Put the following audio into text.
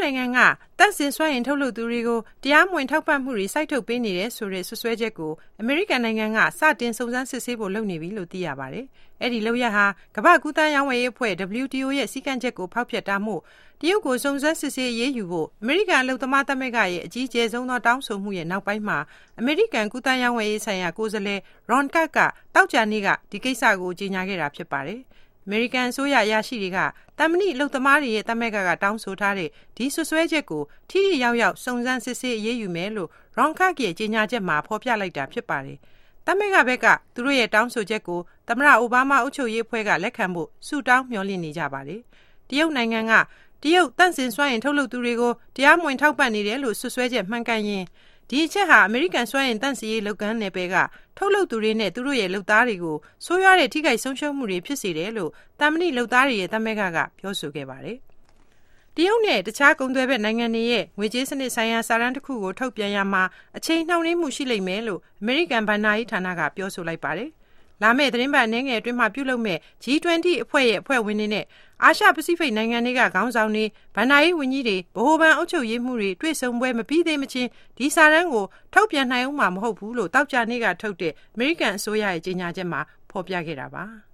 နိုင်ငံကတန့်စင်စွမ်းအင်ထုတ်လုပ်သူတွေကိုတရားမဝင်ထောက်ပံ့မှုတွေစိုက်ထုတ်ပေးနေတဲ့ဆိုတဲ့ဆွဆွဲချက်ကိုအမေရိကန်နိုင်ငံကစတင်စုံစမ်းစစ်ဆေးဖို့လုပ်နေပြီလို့သိရပါတယ်။အဲ့ဒီလုပ်ရဟာကမ္ဘာ့ကူးသန်းရောင်းဝယ်ရေးအဖွဲ့ WTO ရဲ့စည်းကမ်းချက်ကိုဖောက်ဖျက်တာမို့တရုတ်ကိုစုံစမ်းစစ်ဆေးရေးယူဖို့အမေရိကန်အလုပ်သမားသမဂ္ဂရဲ့အကြီးအကျယ်ဆုံးသောတောင်းဆိုမှုရဲ့နောက်ပိုင်းမှာအမေရိကန်ကူးသန်းရောင်းဝယ်ရေးဆိုင်ရာကိုယ်စားလှယ် Ron Karr ကတောက်ကြနေ့ကဒီကိစ္စကိုကြေညာခဲ့တာဖြစ်ပါတယ်။အမေရိကန်အစိုးရအရာရှိတွေကတမ္ပဏိအလုပ်သမားတွေရဲ့သမဂ္ဂကတောင်းဆိုထားတဲ့ဒီဆွဆွဲချက်ကိုထိထိရောက်ရောက်စုံစမ်းစစ်ဆေးအရေးယူမယ်လို့ Ron Karr ရဲ့ကြေညာချက်မှာဖော်ပြလိုက်တာဖြစ်ပါတယ်။သမဂ္ဂဘက်ကသူတို့ရဲ့တောင်းဆိုချက်ကိုသမ္မတအိုဘားမားအုပ်ချုပ်ရေးအဖွဲ့ကလက်ခံဖို့ဆုတောင်းမျှော်လင့်နေကြပါတယ်။တရုတ်နိုင်ငံကတရုတ်တန့်စင်စွမ်းအင်ထုတ်လုပ်သူတွေကိုတရားမဝင်ထောက်ပံ့နေတယ်လို့ဆွဆွဲချက်မှန်ကန်ရင်ဒီအချက်ဟာအမေရိကန်စွမ်းအင်တန့်စင်ရေးလုပ်ငန်းနယ်ပယ်ကထုတ်လုပ်သူတွေနဲ့သူတို့ရဲ့လုပ်သားတွေကိုဆိုးရွားတဲ့ထိခိုက်ဆုံးရှုံးမှုတွေဖြစ်စေတယ်လို့တမ္ပဏိလုပ်သားတွေရဲ့သမဂ္ဂကပြောဆိုခဲ့ပါတယ်။တရုတ်နဲ့တခြားကုန်သွယ်ဘက်နိုင်ငံတွေရဲ့ငွေကြေးစနစ်ဆိုင်ရာစာတမ်းတစ်ခုကိုထုတ်ပြန်ရမှာအချိန်နှောင့်နှေးမှုရှိလိမ့်မယ်လို့အမေရိကန်ဘဏ္ဍာရေးဌာနကပြောဆိုလိုက်ပါတယ်။လာမယ့်သတင်းပတ်အနည်းငယ်အတွင်းမှာပြုလုပ်မဲ့ G20 အဖွဲ့ရဲ့အဖွဲ့ဝင်တွေနဲ့အာရှပစိဖိတ်နိုင်ငံတွေကခေါင်းဆောင်တွေဘဏ္ဍာရေးဝန်ကြီးတွေဗဟိုဘဏ်အုပ်ချုပ်ရေးမှုတွေတွေ့ဆုံပွဲမပြီးသေးမချင်းဒီစာတမ်းကိုထုတ်ပြန်နိုင်အောင်မှာမဟုတ်ဘူးလို့တောက်ကြနေ့ကထုတ်တဲ့အမေရိကန်အစိုးရရဲ့ကြေညာချက်မှာဖော်ပြခဲ့တာပါ။